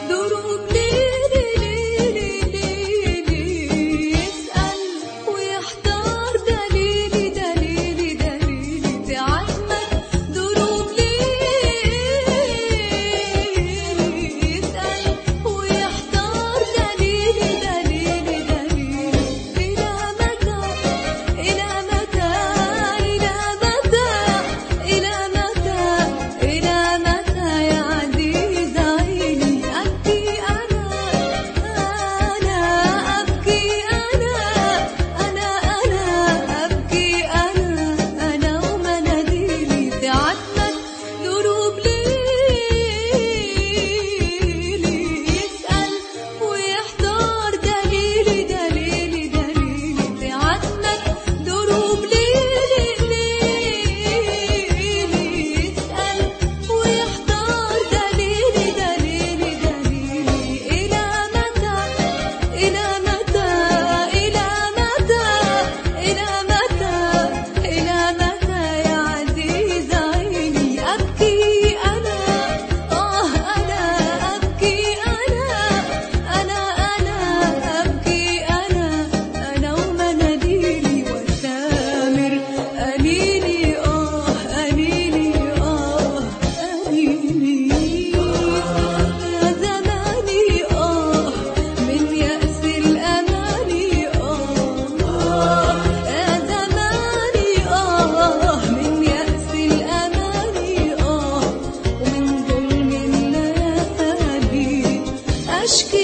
دروب ليلي ليلي ليلي يسأل ويحتار دليلي دليلي دليلي تعتمد دروب ليلي يسأل ويحتار دليلي دليلي دليلي إلى متى إلى متى إلى متى إلى متى إلى متى يا عزيز عيني أبكي أنا أبكي أنا أبكي أنا ومناديلي تعتمد دروب ليلي يسأل ويحتار دليلي دليلي دليلي تعتمد دروب ليلي يسأل ويحتار دليلي دليلي دليلي إلى متى إلى متى إلى متى إلى متى إلى متى يا عزيز عيني أبكي أنا أنا أبكي أنا أبكي أنا ومناديلي وسامر قليلي قليلي قليلي يا زماني من يأس الأماني يا زماني من يأس الأماني ومن ظلم الليالي أشكي